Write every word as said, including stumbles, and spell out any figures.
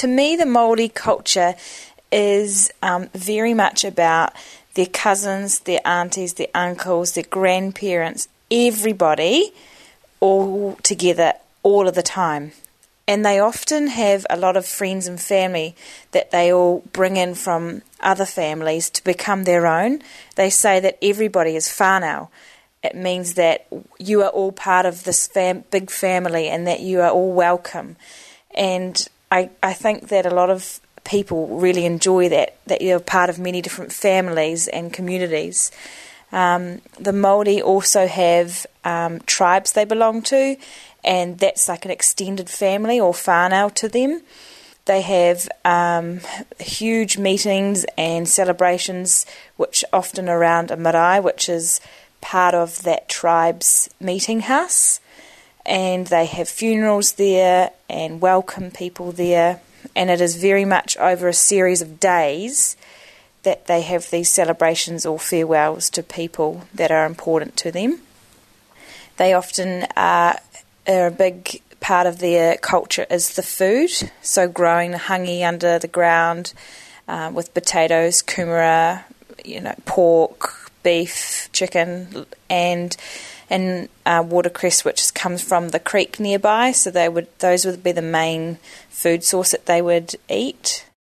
to me, the Māori culture is um, very much about their cousins, their aunties, their uncles, their grandparents, everybody all together all of the time. And they often have a lot of friends and family that they all bring in from other families to become their own. They say that everybody is whānau. It means that you are all part of this fam- big family and that you are all welcome. And I, I think that a lot of people really enjoy that, that you're part of many different families and communities. Um, the Māori also have um, tribes they belong to, and that's like an extended family or whānau to them. They have um, huge meetings and celebrations, which often around a marae, which is part of that tribe's meeting house. And they have funerals there and welcome people there. And it is very much over a series of days that they have these celebrations or farewells to people that are important to them. They often are, are a big part of their culture is the food, so growing the hangi under the ground uh, with potatoes, kumara, you know, pork, beef, chicken, and and uh, watercress, which comes from the creek nearby. So they would those would be the main food source that they would eat.